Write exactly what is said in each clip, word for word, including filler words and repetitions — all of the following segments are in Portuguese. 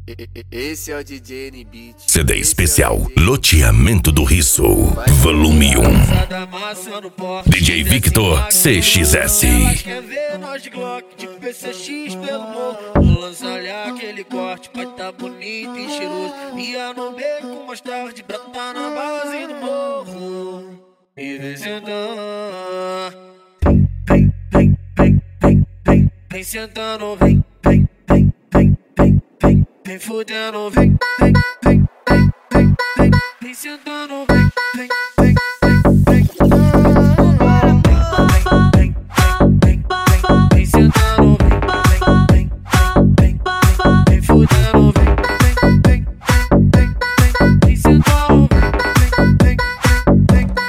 Esse é o D J N Beat. C D especial Loteamento do Riso, volume um. D J Victor C X S. Quer ver nós de Glock, de P C X pelo morro. Vou lançar aquele corte, vai tá bonito e cheiroso. Ia no beco com mostarda de branco, tá na base do morro. E vem sentando, vem, vem, vem, vem, vem, vem sentando, vem, vem, vem, vem, vem, vem, vem fudendo, vem, vem, vem, vem, vem, vem, vem sentando, vem, vem, vem, vem, vem, vem, vem, vem, vem sentando, vem, vem, vem, vem, vem, vem fudendo, vem, vem, vem, vem, vem, vem sentando, vem, vem, vem, vem.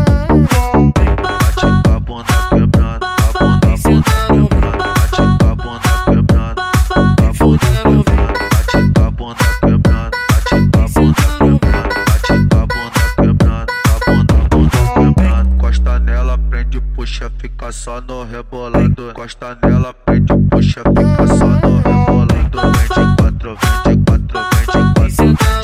Bate com a bunda quebrando, a bunda, bunda quebrando, bate com a bunda quebrando, a bunda quebrando, bate com a bunda quebrando, bate com a bunda quebrando, bate com a bunda quebrando, a bunda, bunda quebrando. Costa nela, prende, puxa, fica só no rebolando. Costa nela, prende, puxa, fica só no rebolando. Vem de quatro, vem de quatro, vem de quatro.